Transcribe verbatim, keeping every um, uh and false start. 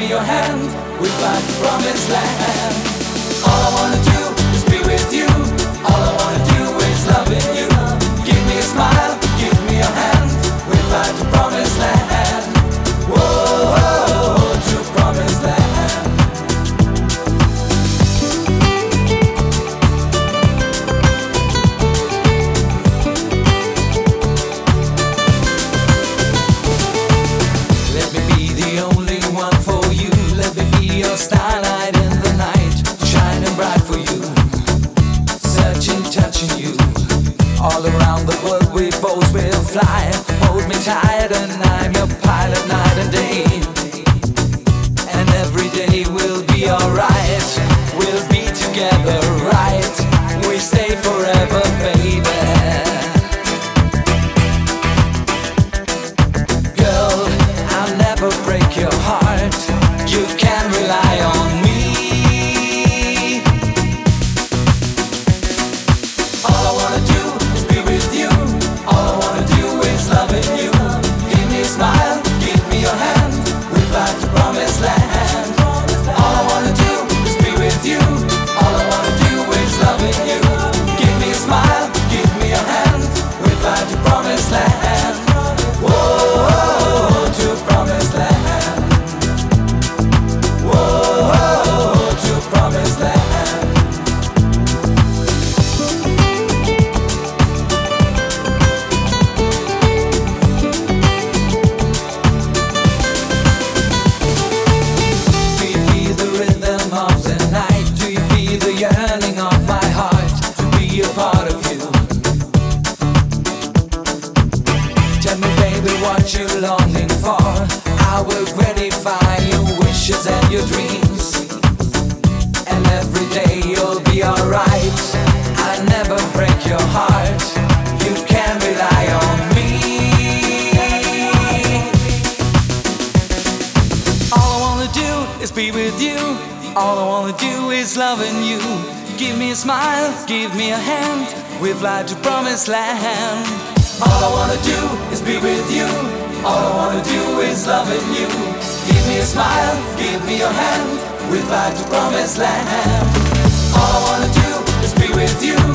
your hand, we'll fly to promised land. All I wanna do is be with you. All I wanna do is loving you. Give me a smile, give me your hand, we'll fly to promised land. Whoa, whoa, to promised land. Your starlight in the night, shining bright for you, searching, touching you. All around the world we both will fly. Hold me tight and I'm your pilot night and day. And every day will be alright. We'll be together, right? We stay forever, baby. Girl, I'll never break your heart. You can rely on me. All I wanna do is be with you. All I wanna do is loving you. Give me a smile, give me your hand, we'll fly to promised land. All I wanna do is be with you. All I wanna do is loving you. Give me a smile, give me your hand, we'll fly to promised land. Whoa, to promised land. Promised land. Do you feel the rhythm of the night? Do you feel the yearning of my heart to be a part of you? Tell me, baby, what you're longing for. I will gratify your wishes and your dreams. And every day you'll be alright. I'll never break your heart. You can rely on me. All I wanna do is be with you. All I wanna do is loving you. Give me a smile, give me a hand, we'll fly to promised land. All I wanna do is be with you. All I wanna do is loving you. Give me a smile, give me your hand, we'll fly to promised land. All I wanna do is be with you.